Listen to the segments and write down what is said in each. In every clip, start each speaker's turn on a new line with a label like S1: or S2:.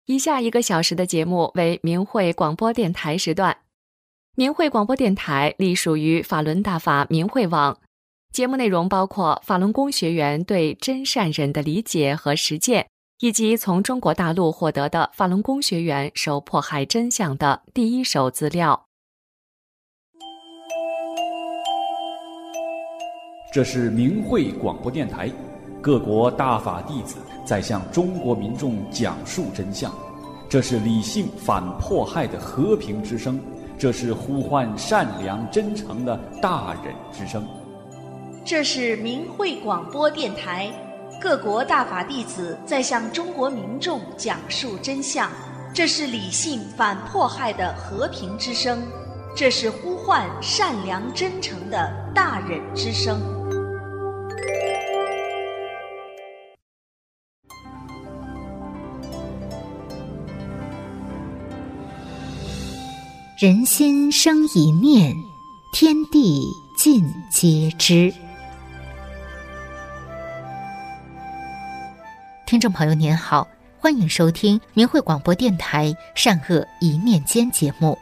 S1: 以下1个小时的节目为明慧广播电台时段。明慧广播电台隶属于法轮大法明慧网，节目内容包括法轮功学员对真善忍的理解和实践，以及从中国大陆获得的法轮功学员受迫害真相的第一手资料。
S2: 这是明慧广播电台，各国大法弟子在向中国民众讲述真相，这是理性反迫害的和平之声，这是呼唤善良真诚的大忍之声。
S3: 这是明慧广播电台，各国大法弟子在向中国民众讲述真相，这是理性反迫害的和平之声，这是呼唤善良真诚的大忍之声。
S4: 人心生一念，天地尽皆知。听众朋友您好，欢迎收听明慧广播电台善恶一念间节目。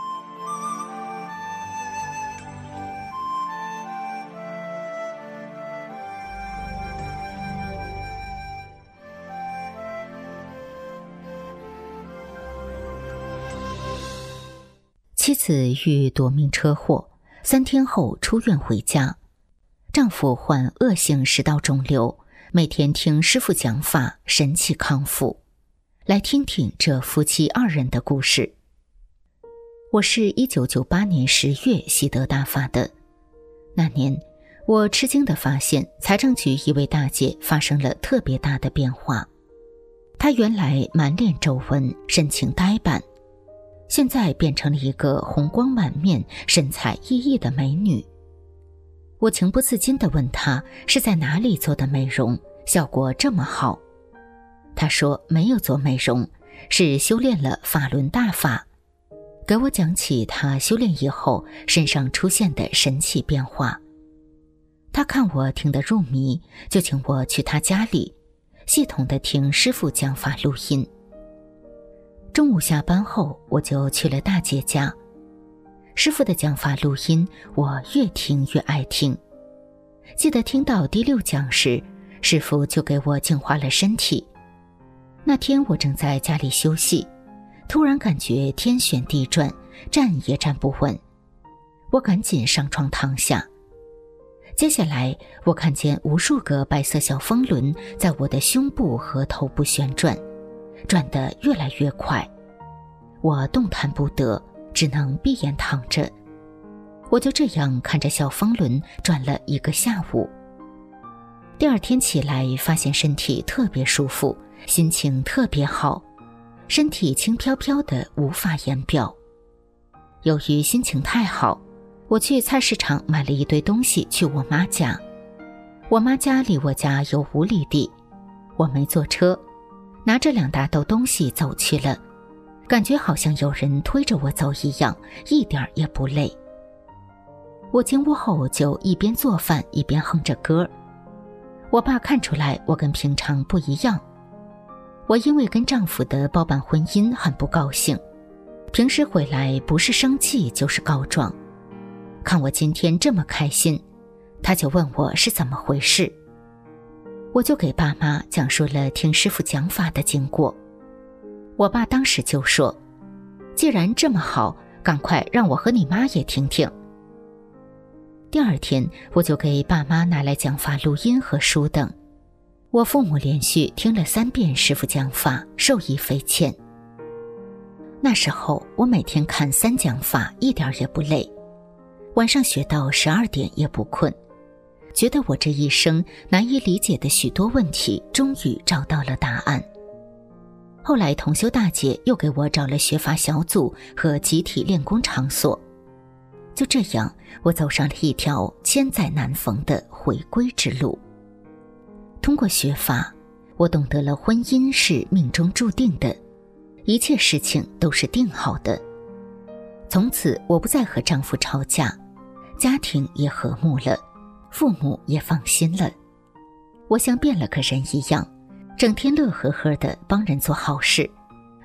S4: 妻子遇夺命车祸，3天后出院回家。丈夫患恶性食道肿瘤，每天听师父讲法，神奇康复。来听听这夫妻2人的故事。我是1998年10月习得大法的。那年，我吃惊地发现财政局一位大姐发生了特别大的变化。她原来满脸皱纹，神情呆板，现在变成了一个红光满面、神采奕奕的美女。我情不自禁地问她是在哪里做的美容，效果这么好。她说没有做美容，是修炼了法轮大法，给我讲起她修炼以后身上出现的神奇变化。她看我听得入迷，就请我去她家里系统地听师父讲法录音。中午下班后，我就去了大姐家。师父的讲法录音，我越听越爱听。记得听到第6讲时，师父就给我净化了身体。那天我正在家里休息，突然感觉天旋地转，站也站不稳。我赶紧上床躺下。接下来，我看见无数个白色小风轮在我的胸部和头部旋转，转得越来越快，我动弹不得，只能闭眼躺着。我就这样看着小风轮转了1个下午。第2天起来，发现身体特别舒服，心情特别好，身体轻飘飘的无法言表。由于心情太好，我去菜市场买了一堆东西去我妈家。我妈家离我家有5里地，我没坐车，拿着2大兜东西走去了，感觉好像有人推着我走一样，一点也不累。我进屋后就一边做饭一边哼着歌。我爸看出来我跟平常不一样，我因为跟丈夫的包办婚姻很不高兴，平时回来不是生气就是告状。看我今天这么开心，他就问我是怎么回事。我就给爸妈讲述了听师父讲法的经过。我爸当时就说，既然这么好，赶快让我和你妈也听听。第2天，我就给爸妈拿来讲法录音和书等。我父母连续听了3遍师父讲法，受益匪浅。那时候我每天看3讲法，一点也不累，晚上学到12点也不困，觉得我这一生难以理解的许多问题终于找到了答案。后来同修大姐又给我找了学法小组和集体练功场所，就这样我走上了一条千载难逢的回归之路。通过学法，我懂得了婚姻是命中注定的，一切事情都是定好的。从此我不再和丈夫吵架，家庭也和睦了，父母也放心了。我像变了个人一样，整天乐呵呵地帮人做好事，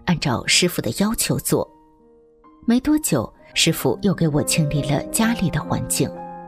S4: 按照师傅的要求做。没多久，师傅又给我清理了家里的环境。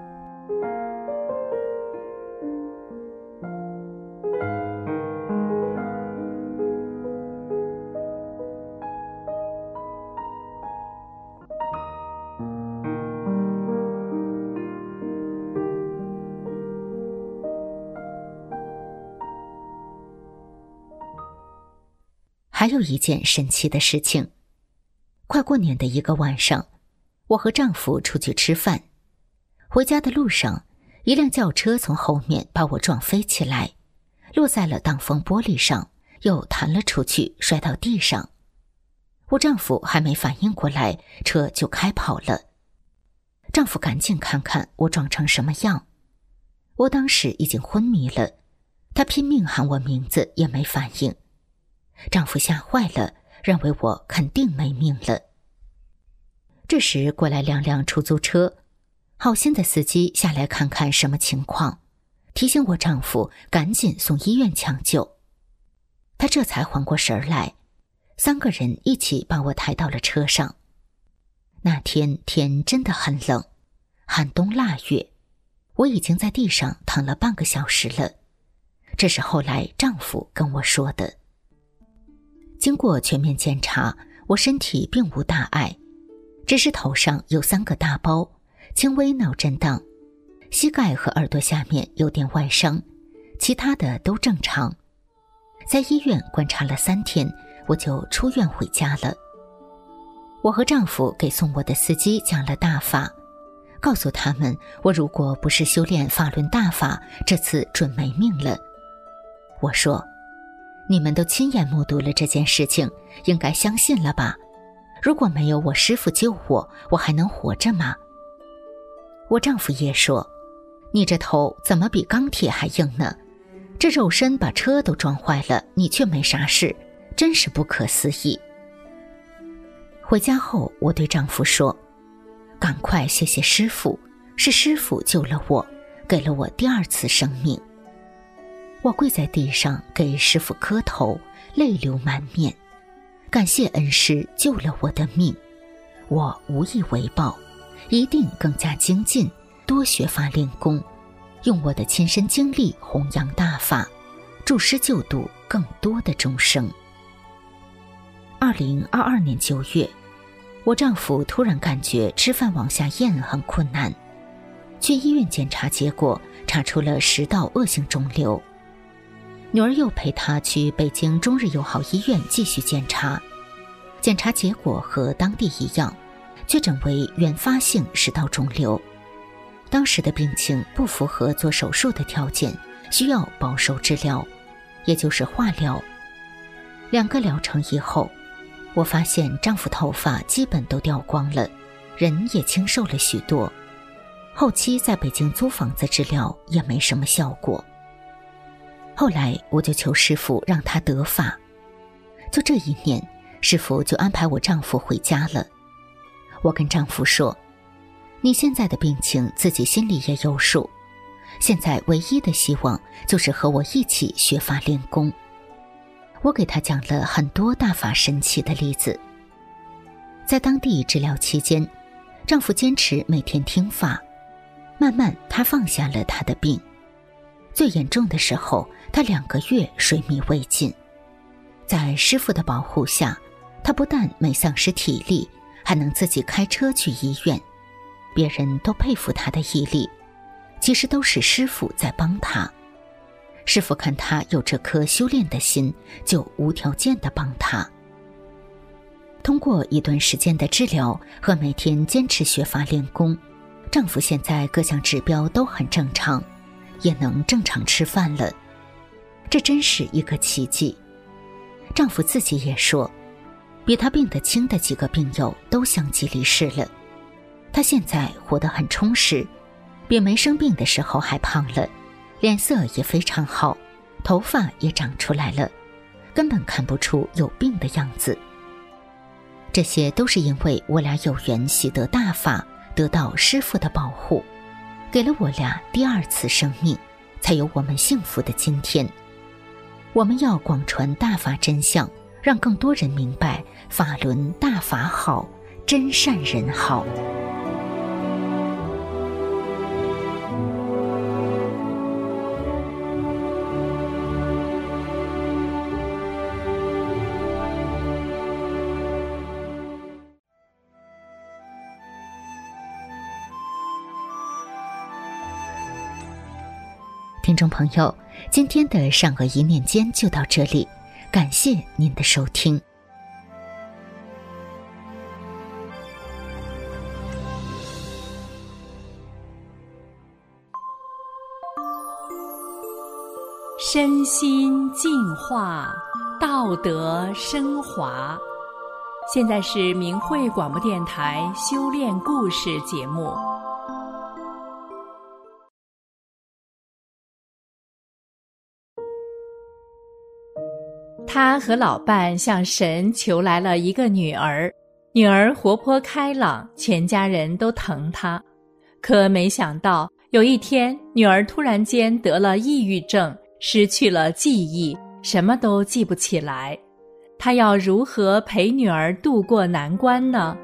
S4: 还有一件神奇的事情，快过年的一个晚上，我和丈夫出去吃饭，回家的路上，一辆轿车从后面把我撞飞起来，落在了挡风玻璃上，又弹了出去，摔到地上。我丈夫还没反应过来，车就开跑了。丈夫赶紧看看我撞成什么样，我当时已经昏迷了，他拼命喊我名字也没反应。丈夫吓坏了，认为我肯定没命了。这时过来两辆出租车，好心的司机下来看看什么情况，提醒我丈夫赶紧送医院抢救。他这才缓过神来，3个人一起把我抬到了车上。那天天真的很冷，寒冬腊月，我已经在地上躺了半个小时了。这是后来丈夫跟我说的。经过全面检查，我身体并无大碍，只是头上有3个大包，轻微脑震荡，膝盖和耳朵下面有点外伤，其他的都正常。在医院观察了3天，我就出院回家了。我和丈夫给送我的司机讲了大法，告诉他们我如果不是修炼法轮大法，这次准没命了。我说，你们都亲眼目睹了这件事情，应该相信了吧？如果没有我师父救我，我还能活着吗？我丈夫也说，你这头怎么比钢铁还硬呢？这肉身把车都撞坏了，你却没啥事，真是不可思议。回家后，我对丈夫说，赶快谢谢师父，是师父救了我，给了我第2次生命。我跪在地上给师父磕头，泪流满面，感谢恩师救了我的命，我无以为报，一定更加精进，多学法练功，用我的亲身经历弘扬大法，助师救度更多的众生。2022年9月，我丈夫突然感觉吃饭往下咽很困难，去医院检查，结果查出了食道恶性肿瘤。女儿又陪他去北京中日友好医院继续检查，检查结果和当地一样，确诊为原发性食道肿瘤。当时的病情不符合做手术的条件，需要保守治疗，也就是化疗。2个疗程以后，我发现丈夫头发基本都掉光了，人也清瘦了许多。后期在北京租房子治疗也没什么效果。后来我就求师父让他得法，就这1年，师父就安排我丈夫回家了。我跟丈夫说，你现在的病情自己心里也有数，现在唯一的希望就是和我一起学法练功。我给他讲了很多大法神奇的例子。在当地治疗期间，丈夫坚持每天听法，慢慢他放下了他的病。最严重的时候，他2个月睡迷未进。在师父的保护下，他不但没丧失体力，还能自己开车去医院。别人都佩服他的毅力，其实都是师父在帮他。师父看他有这颗修炼的心，就无条件地帮他。通过一段时间的治疗和每天坚持学法练功，丈夫现在各项指标都很正常，也能正常吃饭了。这真是一个奇迹。丈夫自己也说，比他病得轻的几个病友都相继离世了。他现在活得很充实，比没生病的时候还胖了，脸色也非常好，头发也长出来了，根本看不出有病的样子。这些都是因为我俩有缘习得大法，得到师父的保护，给了我俩第2次生命，才有我们幸福的今天。我们要广传大法真相， 让更多人明白法轮大法好，真善人好。听众朋友，今天的善恶一念间就到这里，感谢您的收听。
S5: 身心净化，道德升华。现在是明慧广播电台修炼故事节目。他和老伴向神求来了一个女儿，女儿活泼开朗，全家人都疼她。可没想到有一天，女儿突然间得了抑郁症，失去了记忆，什么都记不起来。他要如何陪女儿度过难关呢？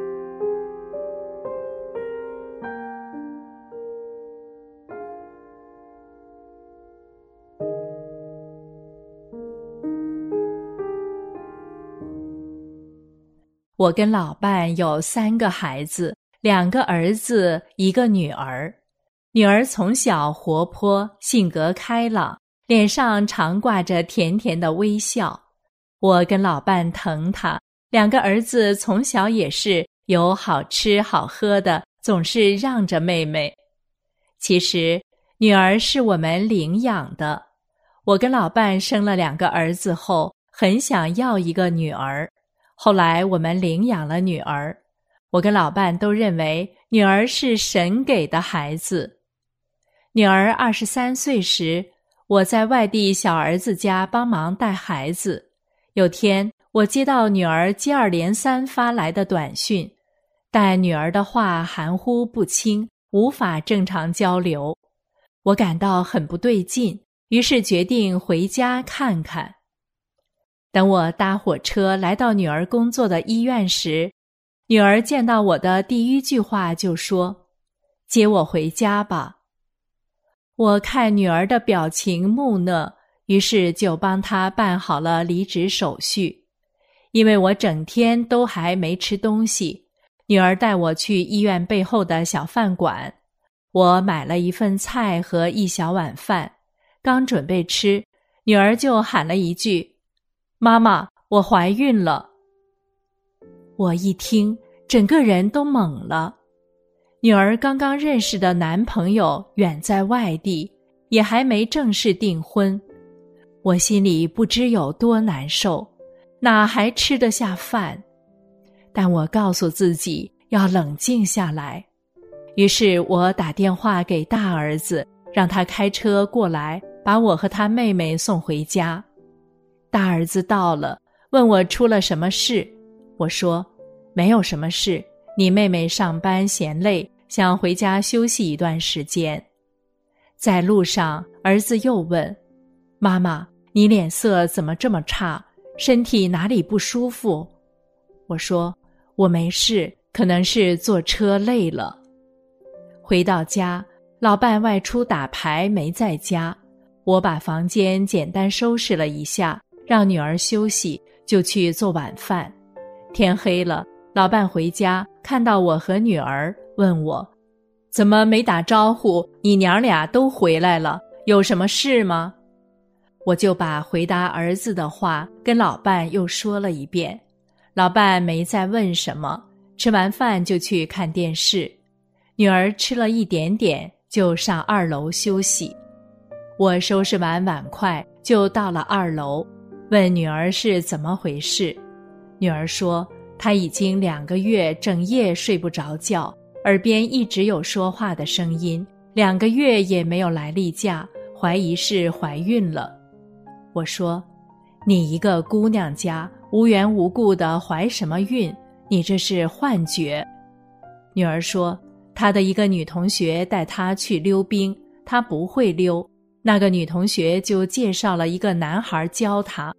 S5: 我跟老伴有3个孩子，2个儿子，1个女儿。女儿从小活泼，性格开朗，脸上常挂着甜甜的微笑。我跟老伴疼她，2个儿子从小也是有好吃好喝的，总是让着妹妹。其实女儿是我们领养的。我跟老伴生了2个儿子后，很想要一个女儿。后来我们领养了女儿，我跟老伴都认为女儿是神给的孩子。女儿23岁时，我在外地小儿子家帮忙带孩子。有天，我接到女儿接二连三发来的短讯，但女儿的话含糊不清，无法正常交流。我感到很不对劲，于是决定回家看看。等我搭火车来到女儿工作的医院时，女儿见到我的第一句话就说：“接我回家吧。”我看女儿的表情木讷，于是就帮她办好了离职手续。因为我整天都还没吃东西，女儿带我去医院背后的小饭馆。我买了一份菜和一小碗饭，刚准备吃，女儿就喊了一句：“妈妈，我怀孕了。”我一听，整个人都懵了。女儿刚刚认识的男朋友远在外地，也还没正式订婚。我心里不知有多难受，哪还吃得下饭？但我告诉自己要冷静下来。于是我打电话给大儿子，让他开车过来，把我和他妹妹送回家。大儿子到了，问我出了什么事。我说没有什么事，你妹妹上班嫌累，想回家休息一段时间。在路上，儿子又问：“妈妈，你脸色怎么这么差？身体哪里不舒服？”我说我没事，可能是坐车累了。回到家，老伴外出打牌没在家，我把房间简单收拾了一下，让女儿休息，就去做晚饭。天黑了，老伴回家看到我和女儿，问我：“怎么没打招呼？你娘俩都回来了，有什么事吗？”我就把回答儿子的话跟老伴又说了一遍。老伴没再问什么，吃完饭就去看电视。女儿吃了一点点，就上2楼休息。我收拾完碗筷就到了2楼，问女儿是怎么回事。女儿说她已经2个月整夜睡不着觉，耳边一直有说话的声音，2个月也没有来例假，怀疑是怀孕了。我说：“你一个姑娘家，无缘无故的怀什么孕？你这是幻觉。”女儿说她的一个女同学带她去溜冰，她不会溜，那个女同学就介绍了一个男孩教她。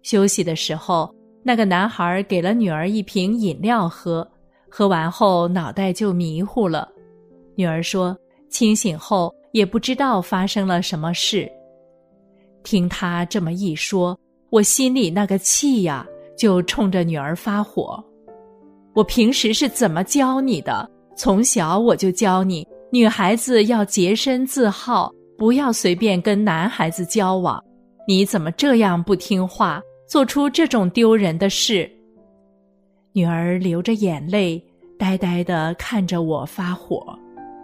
S5: 休息的时候，那个男孩给了女儿一瓶饮料喝，喝完后脑袋就迷糊了。女儿说，清醒后也不知道发生了什么事。听他这么一说，我心里那个气呀，就冲着女儿发火。我平时是怎么教你的？从小我就教你，女孩子要洁身自好，不要随便跟男孩子交往。你怎么这样不听话，做出这种丢人的事？女儿流着眼泪，呆呆地看着我发火。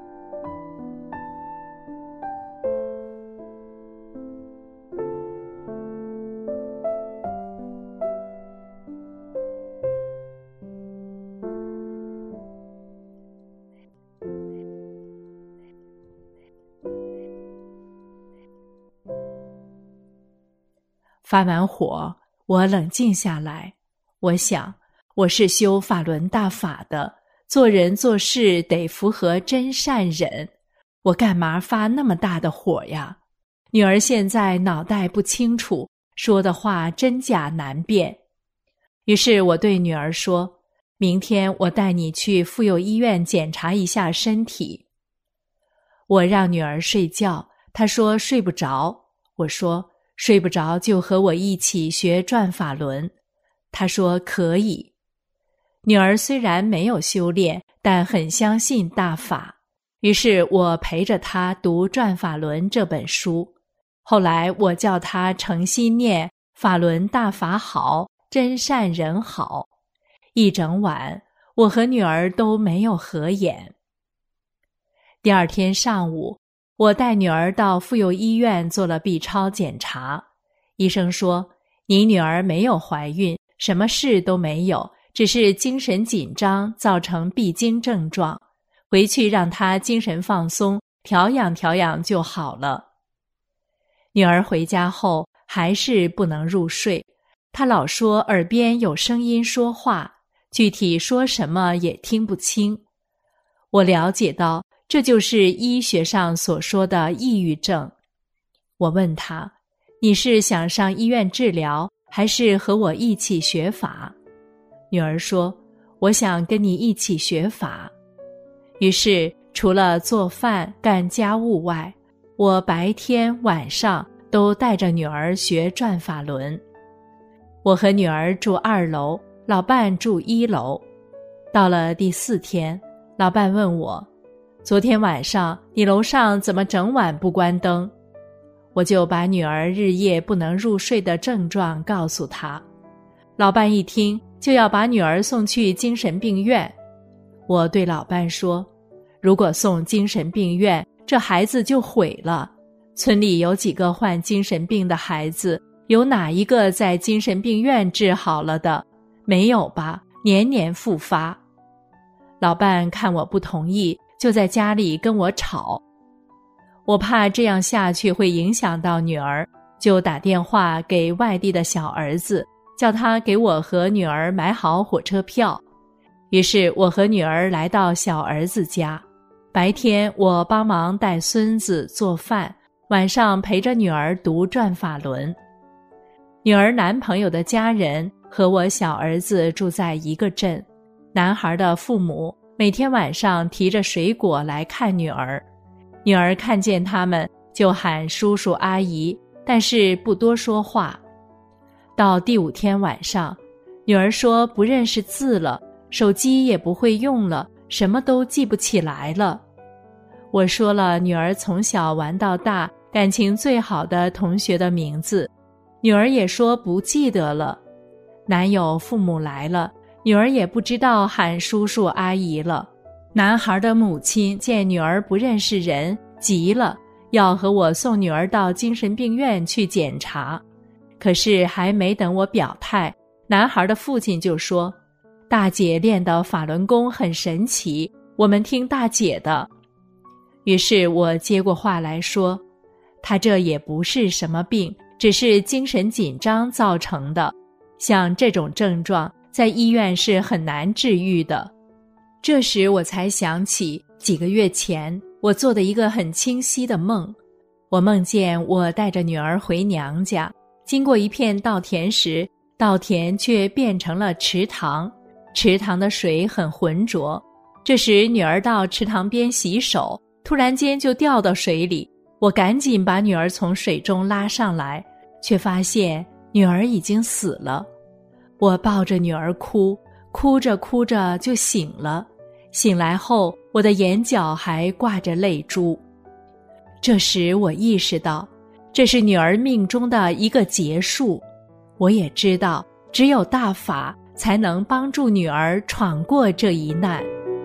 S5: 发完火，我冷静下来，我想，我是修法轮大法的，做人做事得符合真善忍，我干嘛发那么大的火呀？女儿现在脑袋不清楚，说的话真假难辨。于是我对女儿说，明天我带你去妇幼医院检查一下身体。我让女儿睡觉，她说睡不着。我说睡不着就和我一起学转法轮。她说可以。女儿虽然没有修炼，但很相信大法，于是我陪着她读《转法轮》这本书。后来我叫她诚心念法轮大法好，真善人好。一整晚，我和女儿都没有合眼。第二天上午，我带女儿到妇幼医院做了 B 超检查。医生说，你女儿没有怀孕，什么事都没有，只是精神紧张造成闭经症状，回去让她精神放松，调养调养就好了。女儿回家后还是不能入睡，她老说耳边有声音说话，具体说什么也听不清。我了解到这就是医学上所说的抑郁症。我问她，你是想上医院治疗，还是和我一起学法？女儿说，我想跟你一起学法。于是除了做饭干家务外，我白天晚上都带着女儿学转法轮。我和女儿住2楼，老伴住1楼。到了第4天，老伴问我，昨天晚上你楼上怎么整晚不关灯？我就把女儿日夜不能入睡的症状告诉她。老伴一听，就要把女儿送去精神病院。我对老伴说，如果送精神病院，这孩子就毁了。村里有几个患精神病的孩子，有哪一个在精神病院治好了的？没有吧，年年复发。老伴看我不同意，就在家里跟我吵。我怕这样下去会影响到女儿，就打电话给外地的小儿子，叫他给我和女儿买好火车票。于是我和女儿来到小儿子家，白天我帮忙带孙子做饭，晚上陪着女儿读转法轮。女儿男朋友的家人和我小儿子住在一个镇，男孩的父母每天晚上提着水果来看女儿，女儿看见他们就喊叔叔阿姨，但是不多说话。到第5天晚上，女儿说不认识字了，手机也不会用了，什么都记不起来了。我说了女儿从小玩到大，感情最好的同学的名字，女儿也说不记得了。男友父母来了，女儿也不知道喊叔叔阿姨了。男孩的母亲见女儿不认识人，急了，要和我送女儿到精神病院去检查。可是还没等我表态，男孩的父亲就说，大姐练的法轮功很神奇，我们听大姐的。于是我接过话来说，他这也不是什么病，只是精神紧张造成的，像这种症状在医院是很难治愈的。这时我才想起几个月前我做的一个很清晰的梦，我梦见我带着女儿回娘家，经过一片稻田时， 稻田却变成了池塘，池塘的水很浑浊。这时女儿到池塘边洗手，突然间就掉到水里，我赶紧把女儿从水中拉上来，却发现女儿已经死了。我抱着女儿哭，哭着哭着就醒了。醒来后，我的眼角还挂着泪珠。这时我意识到，这是女儿命中的一个结束。我也知道，只有大法才能帮助女儿闯过这一难。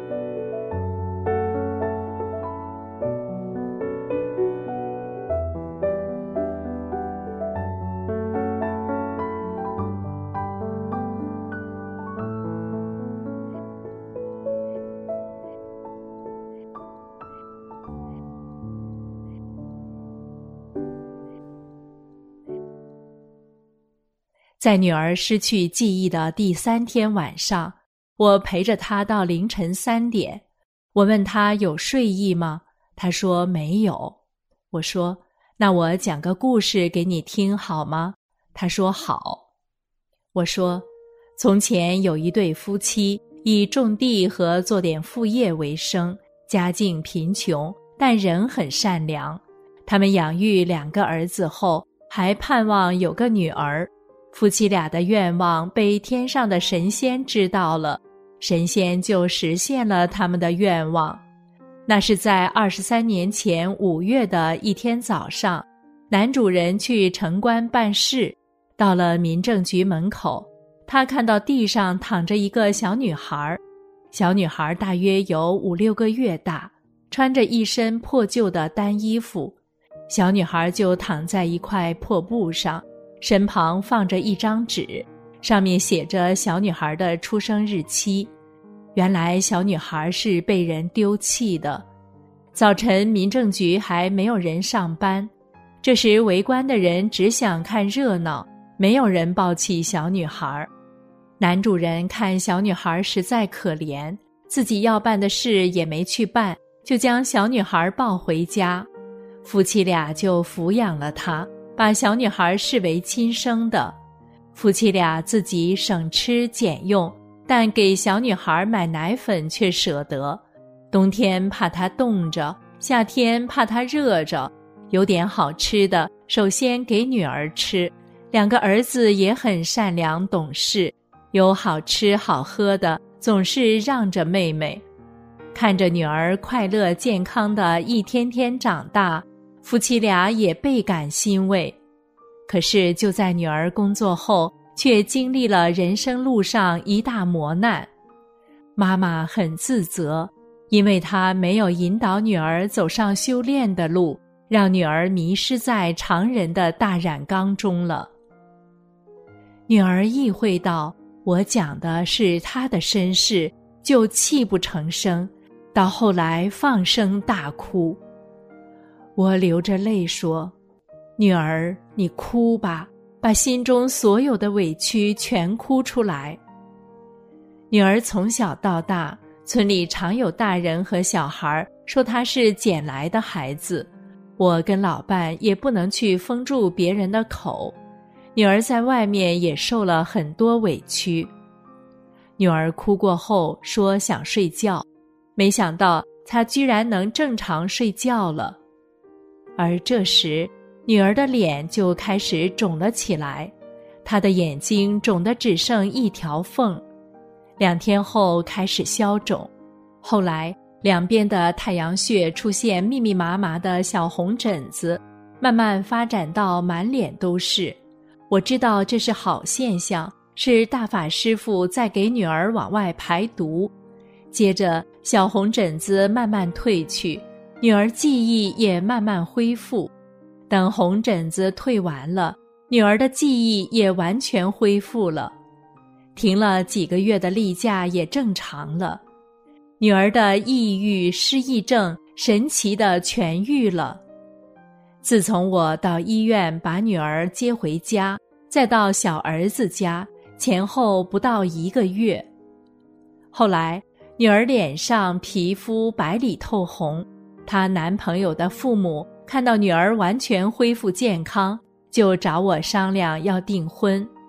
S5: 在女儿失去记忆的第3天晚上，我陪着她到凌晨3点。我问她有睡意吗？她说没有。我说，那我讲个故事给你听好吗？她说好。我说，从前有一对夫妻，以种地和做点副业为生，家境贫穷，但人很善良。他们养育2个儿子后，还盼望有个女儿。夫妻俩的愿望被天上的神仙知道了，神仙就实现了他们的愿望。那是在23年前5月的一天早上，男主人去城关办事，到了民政局门口，他看到地上躺着一个小女孩，小女孩大约有5、6个月大，穿着一身破旧的单衣服，小女孩就躺在一块破布上，身旁放着一张纸，上面写着小女孩的出生日期。原来小女孩是被人丢弃的。早晨民政局还没有人上班，这时围观的人只想看热闹，没有人抱起小女孩。男主人看小女孩实在可怜，自己要办的事也没去办，就将小女孩抱回家。夫妻俩就抚养了她，把小女孩视为亲生的。夫妻俩自己省吃俭用，但给小女孩买奶粉却舍得。冬天怕她冻着，夏天怕她热着，有点好吃的首先给女儿吃。2个儿子也很善良懂事，有好吃好喝的总是让着妹妹。看着女儿快乐健康的一天天长大，夫妻俩也倍感欣慰。可是就在女儿工作后，却经历了人生路上一大磨难。妈妈很自责，因为她没有引导女儿走上修炼的路，让女儿迷失在常人的大染缸中了。女儿意会到我讲的是她的身世，就泣不成声，到后来放声大哭。我流着泪说，女儿，你哭吧，把心中所有的委屈全哭出来。女儿从小到大，村里常有大人和小孩说她是捡来的孩子，我跟老伴也不能去封住别人的口。女儿在外面也受了很多委屈。女儿哭过后说想睡觉，没想到她居然能正常睡觉了。而这时女儿的脸就开始肿了起来，她的眼睛肿得只剩一条缝，2天后开始消肿，后来两边的太阳穴出现密密麻麻的小红疹子，慢慢发展到满脸都是。我知道这是好现象，是大法师父在给女儿往外排毒。接着小红疹子慢慢退去，女儿记忆也慢慢恢复。等红疹子退完了，女儿的记忆也完全恢复了。停了几个月的例假也正常了。女儿的抑郁失忆症神奇地痊愈了。自从我到医院把女儿接回家，再到小儿子家，前后不到1个月。后来女儿脸上皮肤白里透红，她男朋友的父母看到女儿完全恢复健康，就找我商量要订婚。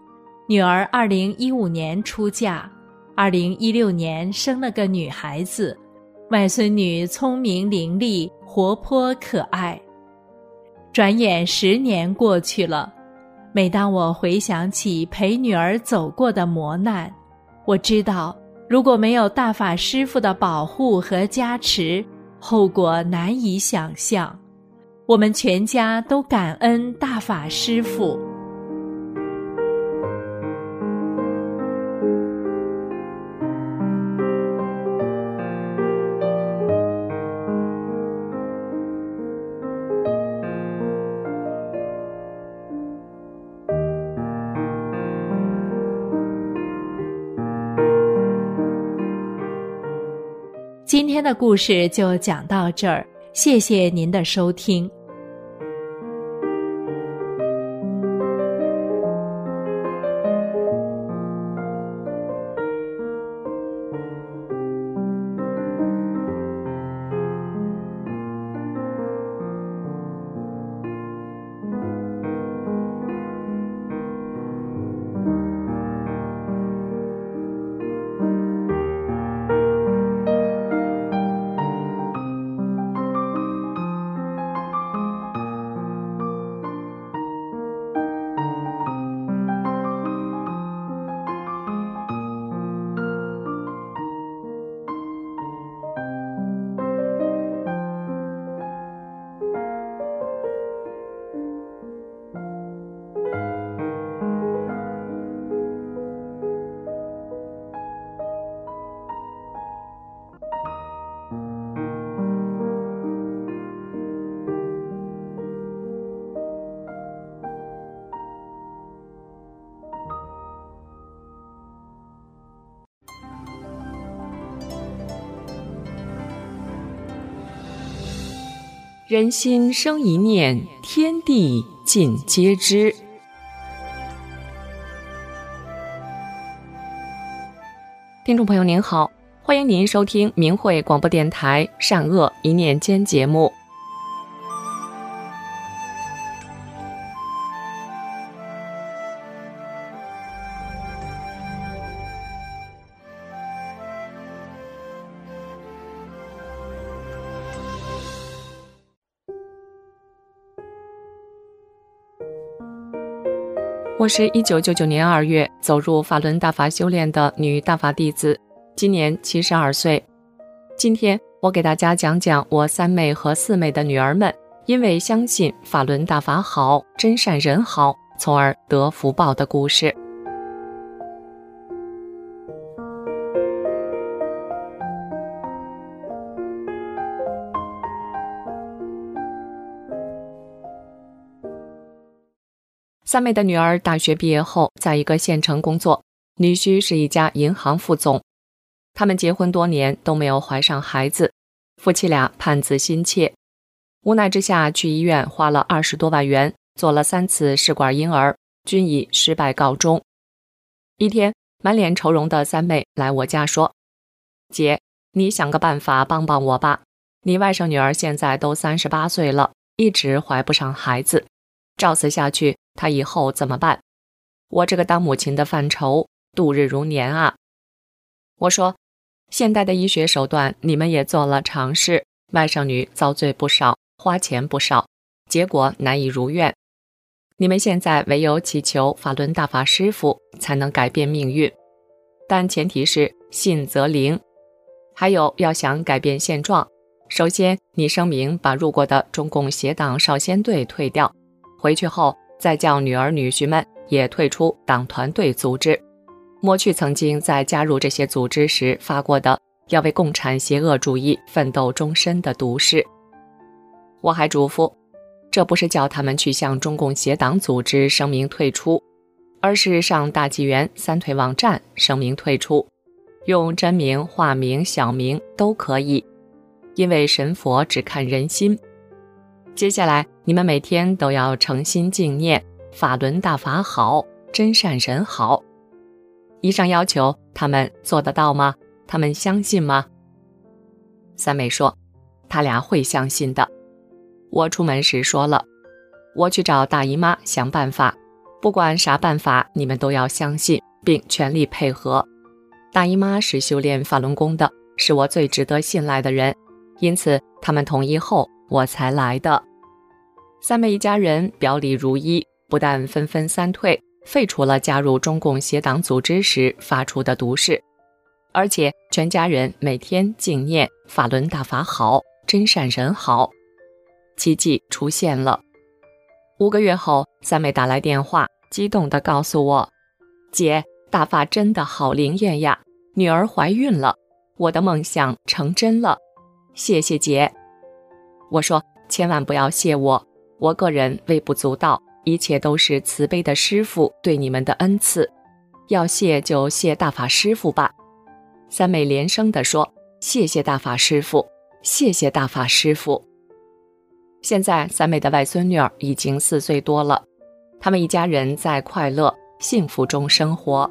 S5: 女儿2015年出嫁，2016年生了个女孩子，外孙女聪明伶俐，活泼可爱。转眼10年过去了，每当我回想起陪女儿走过的磨难，我知道如果没有大法师父的保护和加持，后果难以想象。我们全家都感恩大法师父。今天的故事就讲到这儿，谢谢您的收听。
S1: 人心生一念，天地尽皆知。听众朋友您好，欢迎您收听明慧广播电台善恶一念间节目。我是1999年2月走入法轮大法修炼的女大法弟子，今年72岁。今天我给大家讲讲我3妹和4妹的女儿们因为相信法轮大法好，真善人好，从而得福报的故事。3妹的女儿大学毕业后，在一个县城工作，女婿是一家银行副总。他们结婚多年都没有怀上孩子，夫妻俩盼子心切，无奈之下去医院花了20多万元，做了3次试管婴儿，均以失败告终。一天，满脸愁容的3妹来我家说：“姐，你想个办法帮帮我吧，你外甥女儿现在都38岁了，一直怀不上孩子，照此下去她以后怎么办？我这个当母亲的犯愁，度日如年啊。”我说：“现代的医学手段你们也做了尝试，外甥女遭罪不少，花钱不少，结果难以如愿。你们现在唯有祈求法轮大法师父才能改变命运，但前提是信则灵。还有要想改变现状，首先你声明把入过的中共邪党少先队退掉，回去后再叫女儿女婿们也退出党团队组织，抹去曾经在加入这些组织时发过的要为共产邪恶主义奋斗终身的毒誓。我还嘱咐，这不是叫他们去向中共邪党组织声明退出，而是上大纪元3退网站声明退出，用真名、化名、小名都可以，因为神佛只看人心。接下来你们每天都要诚心敬念法轮大法好，真善人好。以上要求他们做得到吗？他们相信吗？3妹说他俩会相信的。我出门时说了，我去找大姨妈想办法， 不管啥办法，你们都要相信并全力配合。大姨妈是修炼法轮功的，是我最值得信赖的人，因此他们同意后我才来的。三妹一家人表里如一，不但纷纷三退，废除了加入中共邪党组织时发出的毒誓，而且全家人每天静念法轮大法好，真善人好。奇迹出现了。5个月后，三妹打来电话，激动地告诉我，姐，大法真的好灵验呀，女儿怀孕了，我的梦想成真了，谢谢姐。我说，千万不要谢我个人微不足道，一切都是慈悲的师父对你们的恩赐，要谢就谢大法师父吧。三妹连声地说，谢谢大法师父，谢谢大法师父。现在三妹的外孙女儿已经4岁多了，他们一家人在快乐幸福中生活。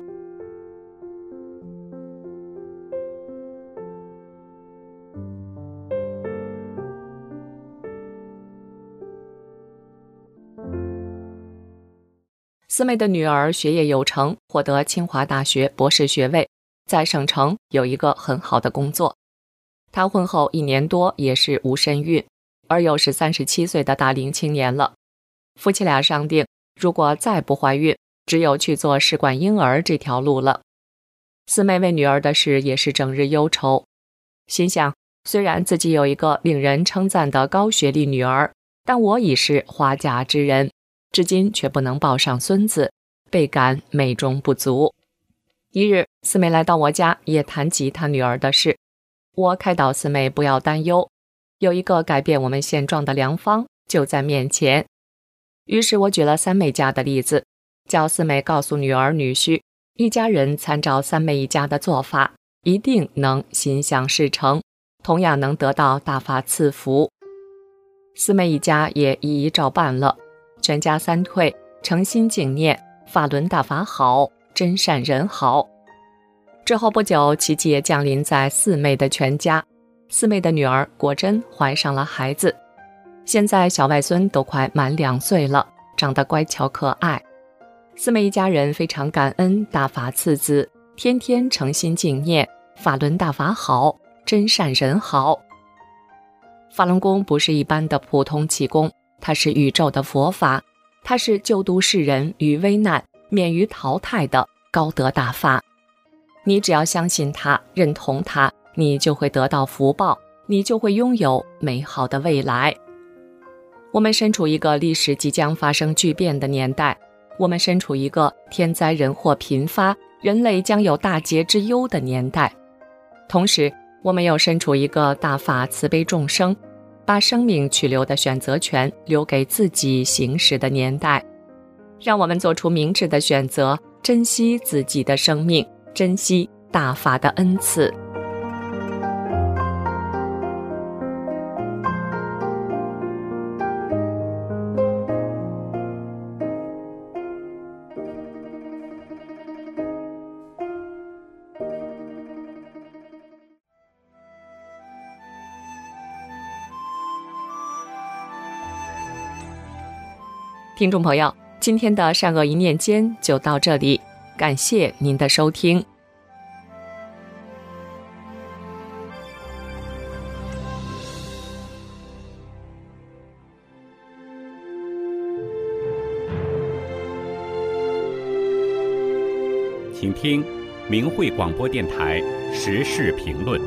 S1: 四妹的女儿学业有成，获得清华大学博士学位，在省城有一个很好的工作。她婚后1年多也是无身孕，而又是37岁的大龄青年了。夫妻俩商定，如果再不怀孕，只有去做试管婴儿这条路了。四妹为女儿的事也是整日忧愁，心想，虽然自己有一个令人称赞的高学历女儿，但我已是花甲之人，至今却不能抱上孙子，倍感美中不足。一日，四妹来到我家，也谈及她女儿的事。我开导四妹不要担忧，有一个改变我们现状的良方就在面前。于是我举了三妹家的例子，叫四妹告诉女儿女婿，一家人参照三妹一家的做法，一定能心想事成，同样能得到大法赐福。四妹一家也一一照办了，全家三退，诚心敬念法轮大法好，真善人好。之后不久，奇迹也降临在四妹的全家。四妹的女儿果真怀上了孩子，现在小外孙都快满2岁了，长得乖巧可爱。四妹一家人非常感恩大法赐子，天天诚心敬念法轮大法好，真善人好。法轮功不是一般的普通气功，它是宇宙的佛法，它是救度世人于危难、免于淘汰的高德大法。你只要相信它，认同它，你就会得到福报，你就会拥有美好的未来。我们身处一个历史即将发生巨变的年代，我们身处一个天灾人祸频发，人类将有大劫之忧的年代。同时，我们又身处一个大法慈悲众生，把生命去留的选择权留给自己行使的年代。让我们做出明智的选择，珍惜自己的生命，珍惜大法的恩赐。听众朋友，今天的善恶一念间就到这里，感谢您的收听。
S6: 请听明慧广播电台时事评论。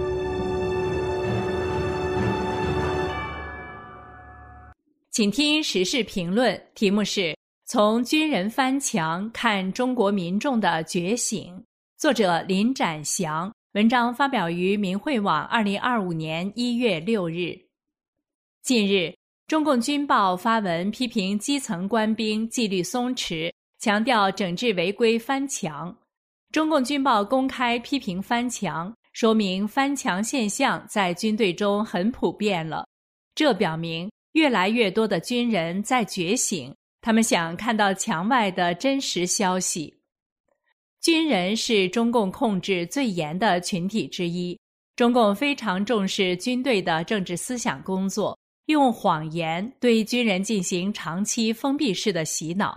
S5: 请听时事评论，题目是从军人翻墙看中国民众的觉醒，作者林展祥，文章发表于明慧网2025年1月6日。近日，中共军报发文批评基层官兵纪律松弛，强调整治违规翻墙。中共军报公开批评翻墙，说明翻墙现象在军队中很普遍了。这表明越来越多的军人在觉醒，他们想看到墙外的真实消息。军人是中共控制最严的群体之一，中共非常重视军队的政治思想工作，用谎言对军人进行长期封闭式的洗脑。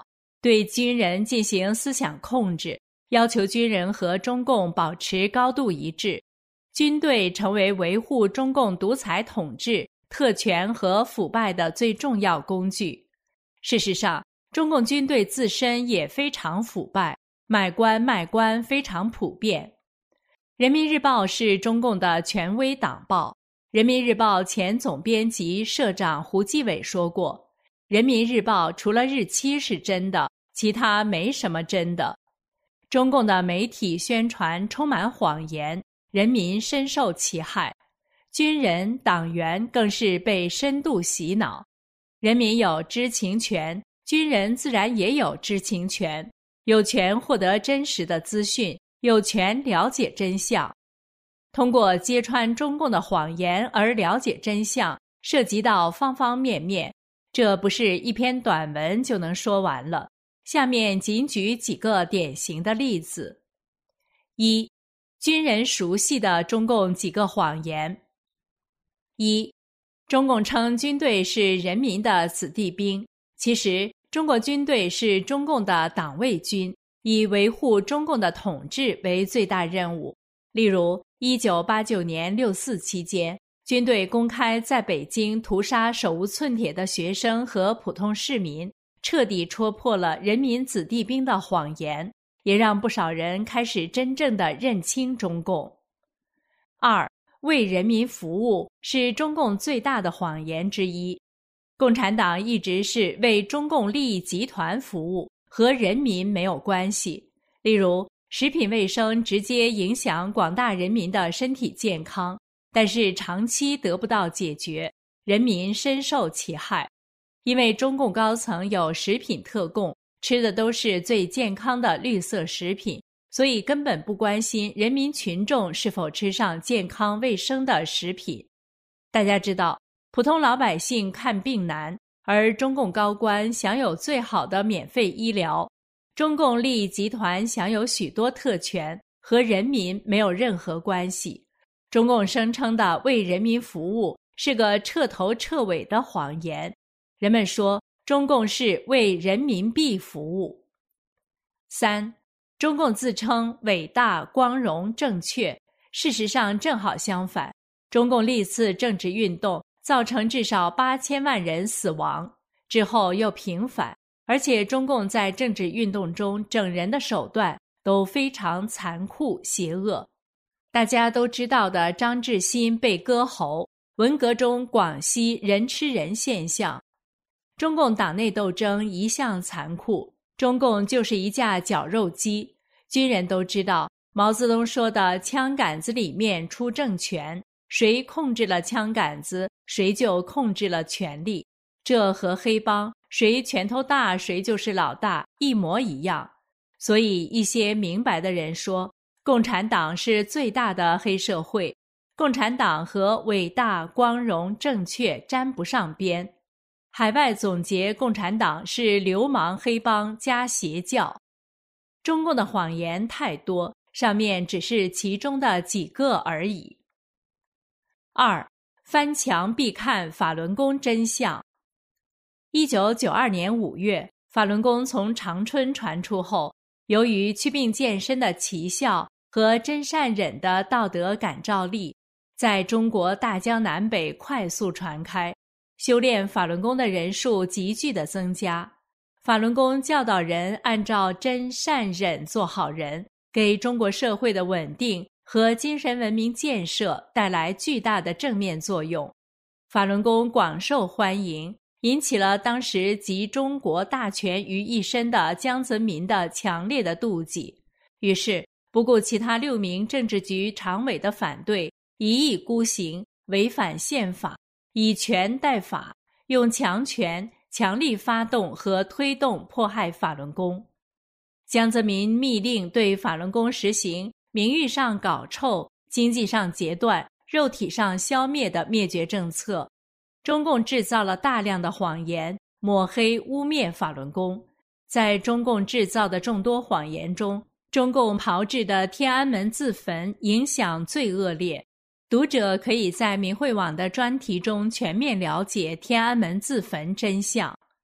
S5: 对军人进行思想控制，要求军人和中共保持高度一致，军队成为维护中共独裁统治、特权和腐败的最重要工具。事实上，中共军队自身也非常腐败，买官卖官非常普遍。人民日报是中共的权威党报，人民日报前总编辑社长胡继伟说过，人民日报除了日期是真的，其他没什么真的。中共的媒体宣传充满谎言，人民深受其害，军人、党员更是被深度洗脑。人民有知情权，军人自然也有知情权，有权获得真实的资讯，有权了解真相。通过揭穿中共的谎言而了解真相，涉及到方方面面，这不是一篇短文就能说完了。下面仅举几个典型的例子。一、军人熟悉的中共几个谎言。一、中共称军队是人民的子弟兵，其实中国军队是中共的党卫军，以维护中共的统治为最大任务。例如1989年6四期间，军队公开在北京屠杀手无寸铁的学生和普通市民，彻底戳破了人民子弟兵的谎言，也让不少人开始真正的认清中共。二、为人民服务是中共最大的谎言之一。共产党一直是为中共利益集团服务，和人民没有关系。例如，食品卫生直接影响广大人民的身体健康，但是长期得不到解决，人民深受其害。因为中共高层有食品特供，吃的都是最健康的绿色食品，所以根本不关心人民群众是否吃上健康卫生的食品。大家知道，普通老百姓看病难，而中共高官享有最好的免费医疗。中共利益集团享有许多特权，和人民没有任何关系。中共声称的为人民服务是个彻头彻尾的谎言。人们说中共是为人民币服务。三、中共自称伟大、光荣、正确，事实上正好相反。中共历次政治运动造成至少8000万人死亡，之后又平反，而且中共在政治运动中整人的手段都非常残酷邪恶。大家都知道的张志新被割喉，文革中广西人吃人现象。中共党内斗争一向残酷，中共就是一架绞肉机。军人都知道毛泽东说的枪杆子里面出政权，谁控制了枪杆子，谁就控制了权力。这和黑帮谁拳头大谁就是老大一模一样。所以一些明白的人说，共产党是最大的黑社会，共产党和伟大、光荣、正确沾不上边。海外总结共产党是流氓黑帮加邪教。中共的谎言太多，上面只是其中的几个而已。二、翻墙必看法轮功真相。1992年5月，法轮功从长春传出后，由于祛病健身的奇效和真善忍的道德感召力，在中国大江南北快速传开，修炼法轮功的人数急剧的增加。法轮功教导人按照真善忍做好人，给中国社会的稳定和精神文明建设带来巨大的正面作用。法轮功广受欢迎，引起了当时集中国大权于一身的江泽民的强烈的妒忌。于是不顾其他6名政治局常委的反对，一意孤行，违反宪法，以权代法，用强权强力发动和推动迫害法轮功。江泽民密令对法轮功实行名誉上搞臭、经济上截断、肉体上消灭的灭绝政策。中共制造了大量的谎言，抹黑污蔑法轮功。在中共制造的众多谎言中，中共炮制的天安门自焚影响最恶劣。读者可以在明慧网的专题中全面了解天安门自焚真相。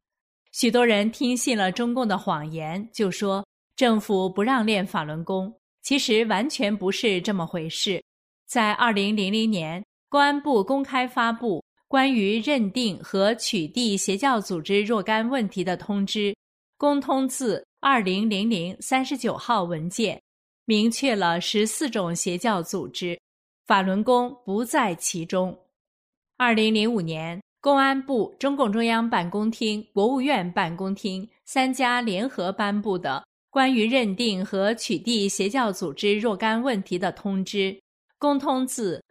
S5: 许多人听信了中共的谎言，就说政府不让练法轮功，其实完全不是这么回事。在2000年，公安部公开发布关于认定和取缔邪教组织若干问题的通知，公通字200039号文件，明确了14种邪教组织，法轮功不在其中。2005年，公安部、中共中央办公厅、国务院办公厅3家联合颁布的关于认定和取缔邪教组织若干问题的通知，公通字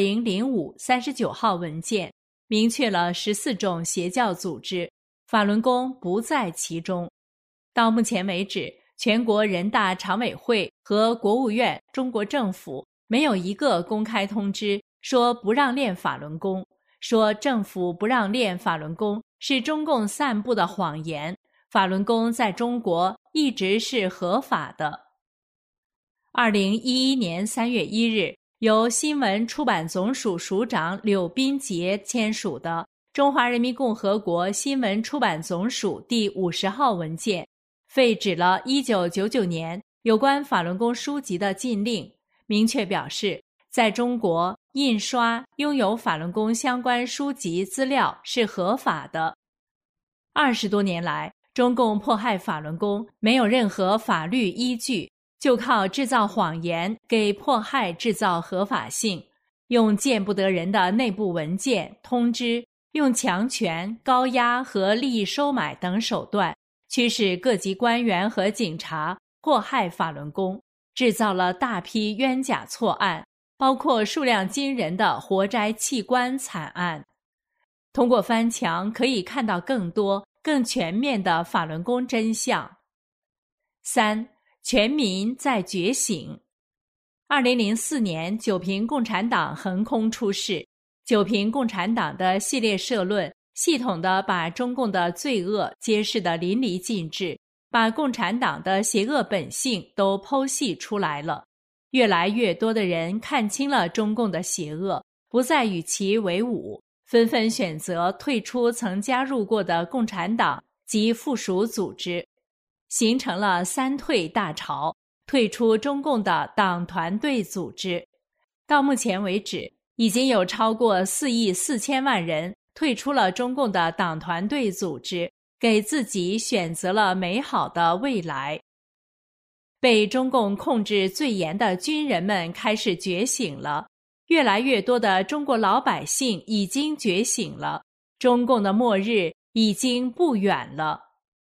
S5: 200539号文件，明确了14种邪教组织，法轮功不在其中。到目前为止，全国人大常委会和国务院、中国政府没有一个公开通知说不让练法轮功，说政府不让练法轮功是中共散布的谎言，法轮功在中国一直是合法的。2011年3月1日，由新闻出版总署署长柳斌杰签署的中华人民共和国新闻出版总署第50号文件，废止了1999年有关法轮功书籍的禁令，明确表示，在中国印刷拥有法轮功相关书籍资料是合法的。20多年来，中共迫害法轮功没有任何法律依据，就靠制造谎言给迫害制造合法性，用见不得人的内部文件、通知，用强权、高压和利益收买等手段，驱使各级官员和警察迫害法轮功，制造了大批冤假错案，包括数量惊人的活摘器官惨案。通过翻墙可以看到更多、更全面的法轮功真相。3. 全民在觉醒。2004年，九评共产党横空出世，九评共产党的系列社论系统地把中共的罪恶揭示得淋漓尽致，把共产党的邪恶本性都剖析出来了。越来越多的人看清了中共的邪恶，不再与其为伍，纷纷选择退出曾加入过的共产党及附属组织，形成了3退大潮，退出中共的党团队组织。到目前为止，已经有超过4亿4千万人退出了中共的党团队组织，给自己选择了美好的未来。被中共控制最严的军人们开始觉醒了，越来越多的中国老百姓已经觉醒了，中共的末日已经不远了。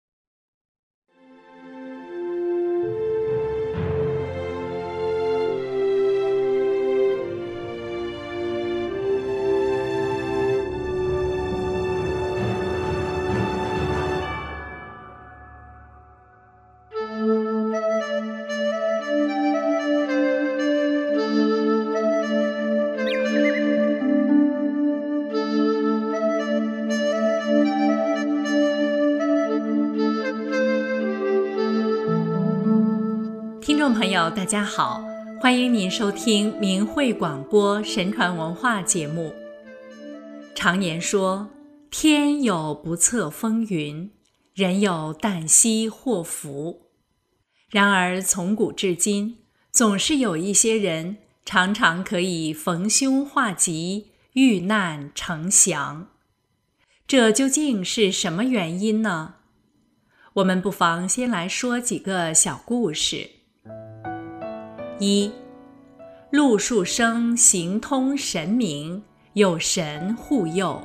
S5: 听众朋友大家好，欢迎您收听明慧广播神传文化节目。常言说，天有不测风云，人有旦夕祸福。然而从古至今，总是有一些人常常可以逢凶化吉，遇难成祥。这究竟是什么原因呢？我们不妨先来说几个小故事。1. 陆树生行通神明，有神护佑。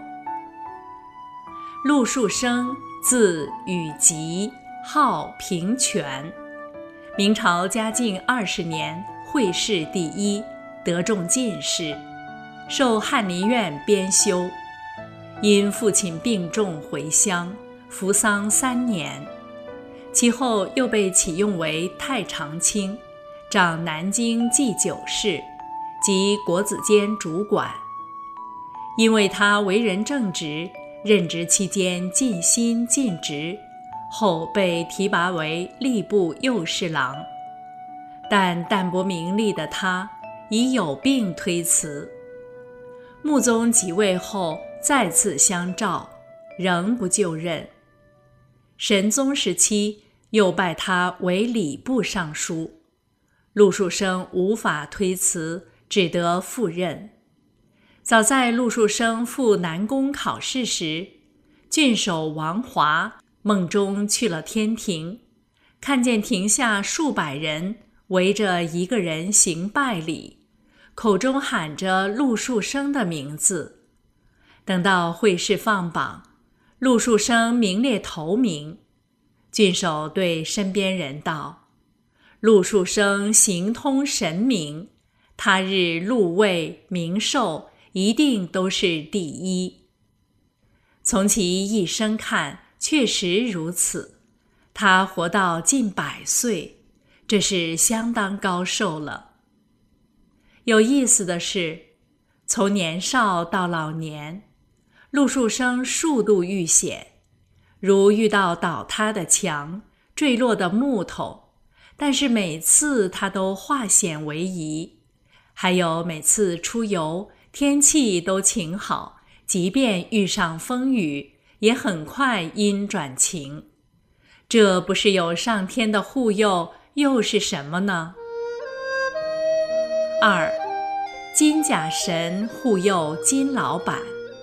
S5: 陆树生字禹吉，号平权，明朝嘉靖20年会试第1，得中进士，受翰林院编修。因父亲病重回乡，服丧3年，其后又被启用为太常卿，掌南京祭酒事及国子监主管。因为他为人正直，任职期间尽心尽职，后被提拔为吏部右侍郎。但淡泊名利的他已有病推辞。穆宗即位后再次相召，仍不就任。 神宗时期又拜他为礼部尚书。陆树声无法推辞，只得赴任。早在陆树声赴南宫考试时，郡守王华梦中去了天庭，看见庭下数百人围着一个人行拜礼，口中喊着陆树声的名字。等到会试放榜，陆树声名列头名。郡守对身边人道：陆树声行通神明，他日禄位名寿一定都是第一。从其一生看，确实如此。他活到近100岁，这是相当高寿了。有意思的是，从年少到老年，陆树声数度遇险，如遇到倒塌的墙、坠落的木头，但是每次他都化险为夷。还有每次出游，天气都晴好，即便遇上风雨，也很快阴转晴。这不是有上天的护佑，又是什么呢？2. 金甲神护佑金老板。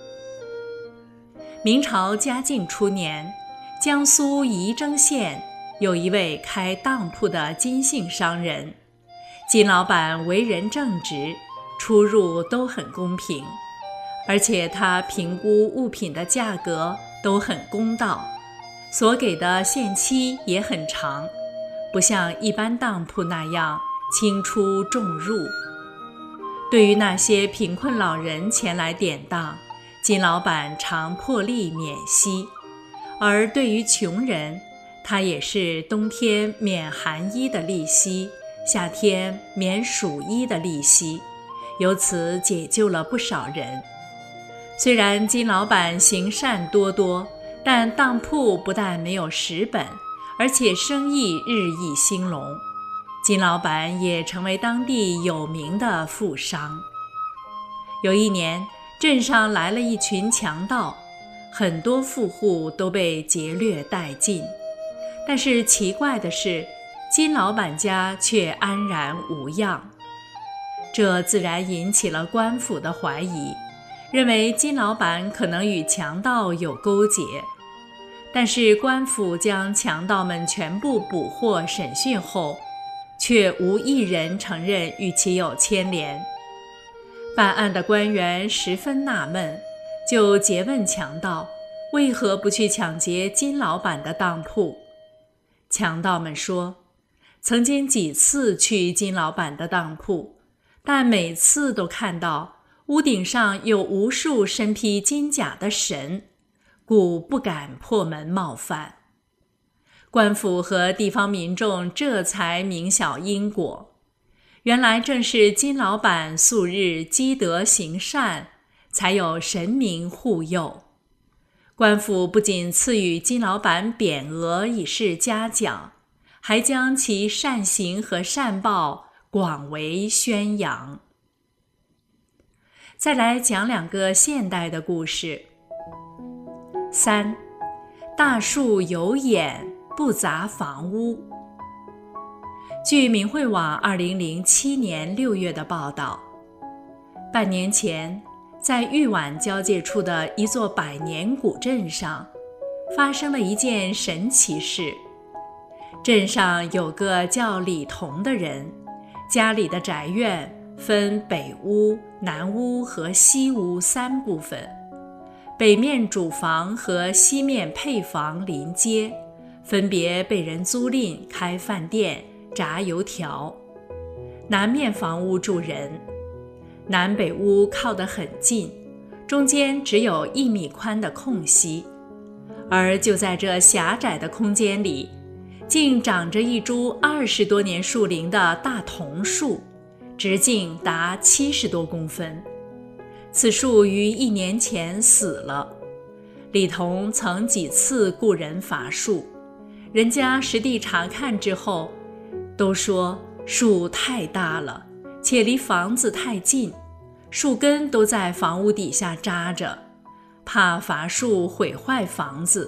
S5: 明朝嘉靖初年，江苏仪征县有一位开当铺的金姓商人，金老板为人正直，出入都很公平，而且他评估物品的价格都很公道，所给的限期也很长，不像一般当铺那样轻出重入。对于那些贫困老人前来典当，金老板常破例免息，而对于穷人，他也是冬天免寒衣的利息，夏天免暑衣的利息，由此解救了不少人。虽然金老板行善多多，但当铺不但没有蚀本，而且生意日益兴隆。金老板也成为当地有名的富商。有一年，镇上来了一群强盗，很多富户都被劫掠殆尽。但是奇怪的是，金老板家却安然无恙。这自然引起了官府的怀疑，认为金老板可能与强盗有勾结。但是官府将强盗们全部捕获审讯后，却无一人承认与其有牵连。办案的官员十分纳闷，就诘问强盗为何不去抢劫金老板的当铺。强盗们说，曾经几次去金老板的当铺，但每次都看到屋顶上有无数身披金甲的神，故不敢破门冒犯。官府和地方民众这才明晓因果，原来正是金老板素日积德行善，才有神明护佑。官府不仅赐予金老板匾额以示嘉奖，还将其善行和善报广为宣扬。再来讲2个现代的故事。3. 大树有眼，不砸房屋。据明慧网2007年6月的报道，半年前，在豫皖交界处的一座100年古镇上，发生了一件神奇事。镇上有个叫李同的人，家里的宅院分北屋、南屋和西屋3部分，北面主房和西面配房临街，分别被人租赁开饭店、炸油条。南面房屋住人，南北屋靠得很近，中间只有1米宽的空隙，而就在这狭窄的空间里，竟长着一株20多年树龄的大桐树，直径达70多公分。此树于1年前死了。李同曾几次雇人伐树，人家实地查看之后，都说树太大了，且离房子太近，树根都在房屋底下扎着，怕伐树毁坏房子，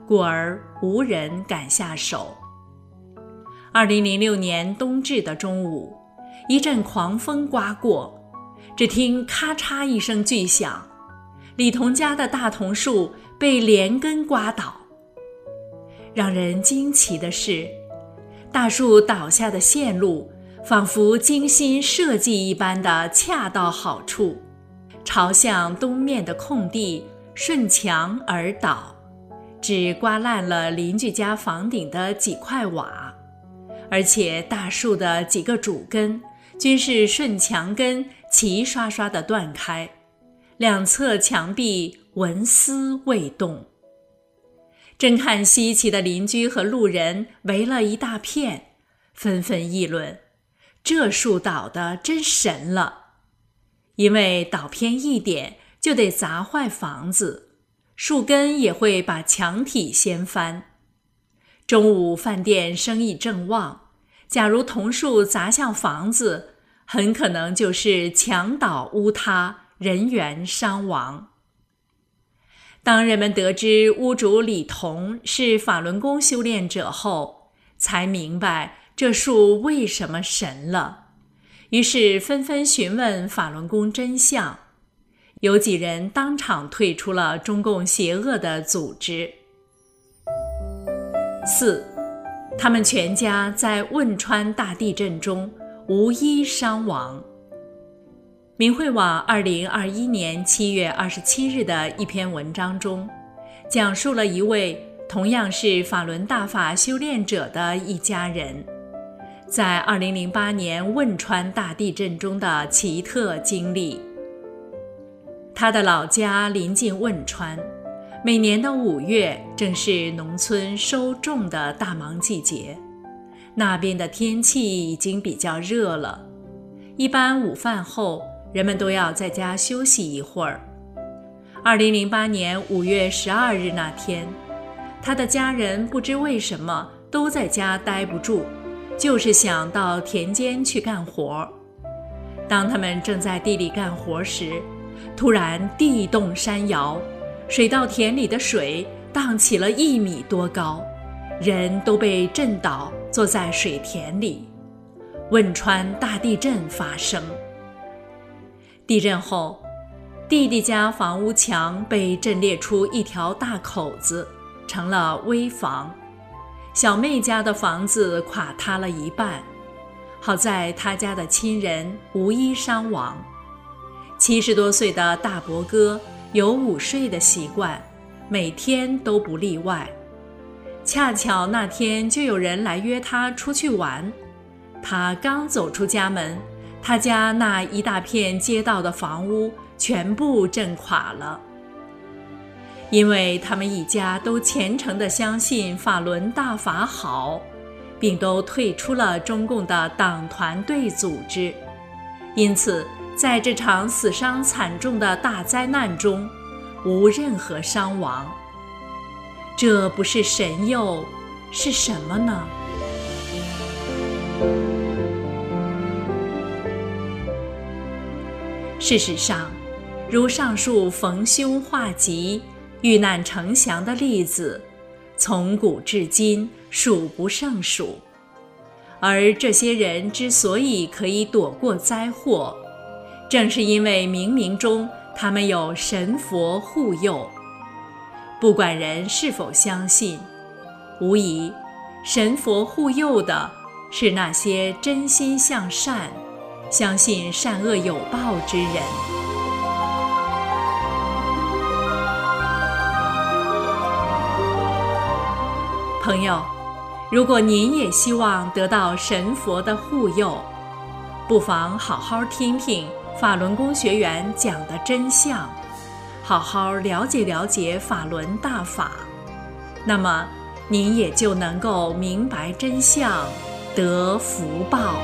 S5: 故而无人敢下手。2006年冬至的中午，一阵狂风刮过，只听咔嚓一声巨响，李同家的大桐树被连根刮倒。让人惊奇的是，大树倒下的线路仿佛精心设计一般的恰到好处，朝向东面的空地顺墙而倒，只刮烂了邻居家房顶的几块瓦，而且大树的几个主根均是顺墙根齐刷刷地断开，两侧墙壁纹丝未动。正看稀奇的邻居和路人围了一大片，纷纷议论，这树倒得真神了，因为倒偏一点就得砸坏房子，树根也会把墙体掀翻。中午饭店生意正旺，假如桐树砸向房子，很可能就是墙倒屋塌，人员伤亡。当人们得知屋主李同是法轮功修炼者后，才明白这树为什么神了，于是纷纷询问法轮功真相。有几人当场退出了中共邪恶的组织。4. 他们全家在汶川大地震中无一伤亡。明慧网2021年7月27日的一篇文章中，讲述了一位同样是法轮大法修炼者的一家人在2008年汶川大地震中的奇特经历。他的老家临近汶川，每年的5月正是农村收种的大忙季节，那边的天气已经比较热了，一般午饭后人们都要在家休息一会儿。2008年5月12日那天，他的家人不知为什么都在家待不住，就是想到田间去干活。当他们正在地里干活时，突然地动山摇，水稻田里的水荡起了1米多高，人都被震倒，坐在水田里。汶川大地震发生。地震后，弟弟家房屋墙被震裂出一条大口子，成了危房。小妹家的房子垮塌了一半，好在他家的亲人无一伤亡。70多岁的大伯哥有午睡的习惯，每天都不例外。恰巧那天就有人来约他出去玩，他刚走出家门，他家那一大片街道的房屋全部震垮了。因为他们一家都虔诚地相信法轮大法好，并都退出了中共的党团队组织，因此在这场死伤惨重的大灾难中，无任何伤亡。这不是神佑，是什么呢？事实上，如上述逢凶化吉、遇难成祥的例子，从古至今数不胜数。而这些人之所以可以躲过灾祸，正是因为冥冥中他们有神佛护佑。不管人是否相信，无疑神佛护佑的是那些真心向善、相信善恶有报之人。朋友，如果您也希望得到神佛的护佑，不妨好好听听法轮功学员讲的真相，好好了解了解法轮大法，那么您也就能够明白真相，得福报。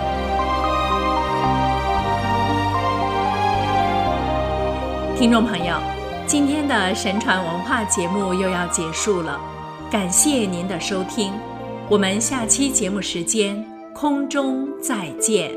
S5: 听众朋友，今天的神传文化节目又要结束了，感谢您的收听，我们下期节目时间空中再见。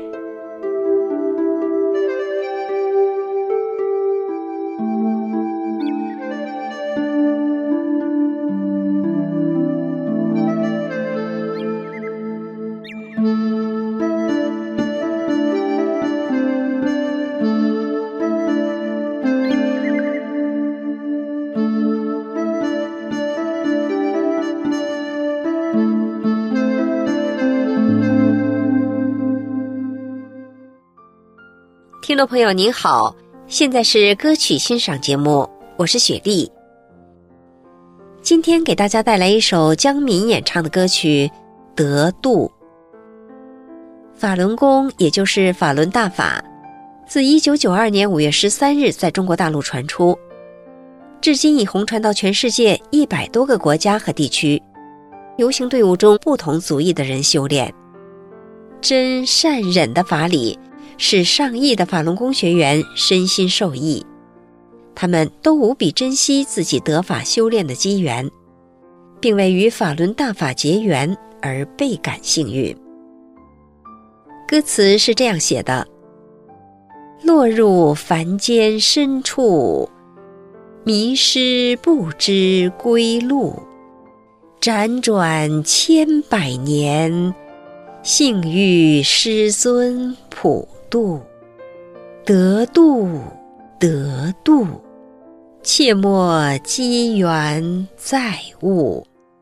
S7: 听众朋友您好，现在是歌曲欣赏节目，我是雪莉。今天给大家带来一首姜敏演唱的歌曲《得度》。法轮功也就是法轮大法，自1992年5月13日在中国大陆传出，至今已红传到全世界100多个国家和地区，游行队伍中不同族裔的人修炼。真善忍的法理使上亿的法轮功学员身心受益，他们都无比珍惜自己得法修炼的机缘，并为与法轮大法结缘而倍感幸运。歌词是这样写的：落入凡间深处，迷失不知归路，辗转千百年，幸遇师尊普渡。得度得度，切莫机缘再误。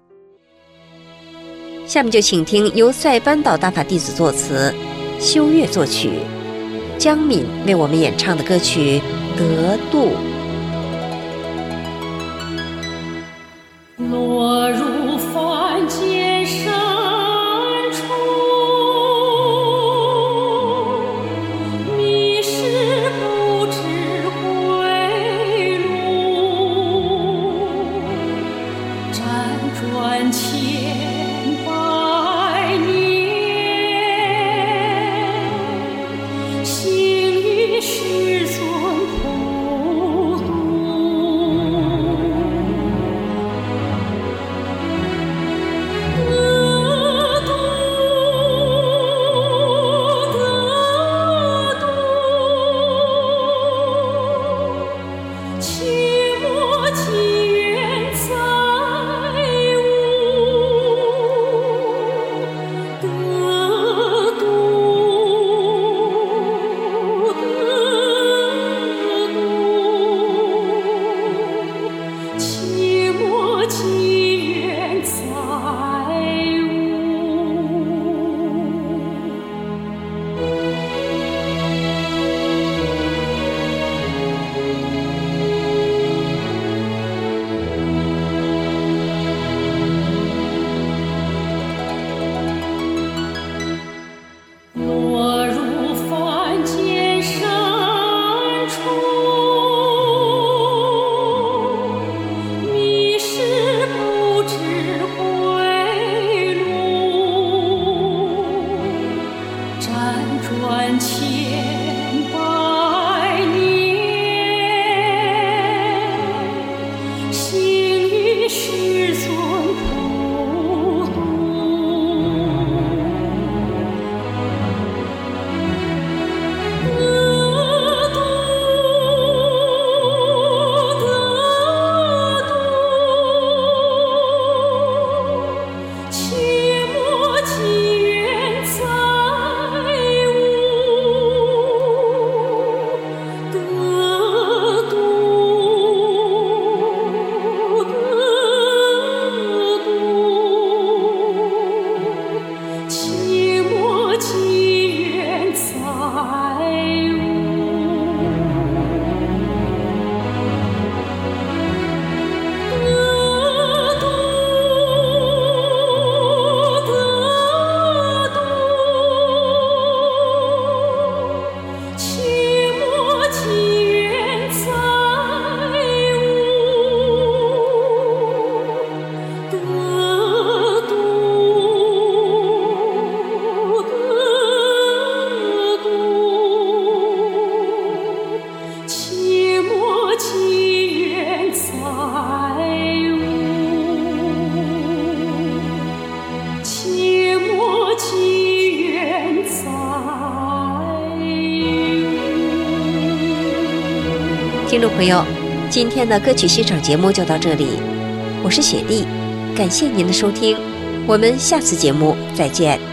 S7: 下面就请听由塞班岛大法弟子作词，修月作曲，姜敏为我们演唱的歌曲《得度》。
S8: 落入凡间深处，迷失不知归路，辗转千百年，幸遇师尊普渡。
S7: 听众朋友，今天的歌曲欣赏节目就到这里，我是雪莉，感谢您的收听，我们下次节目再见。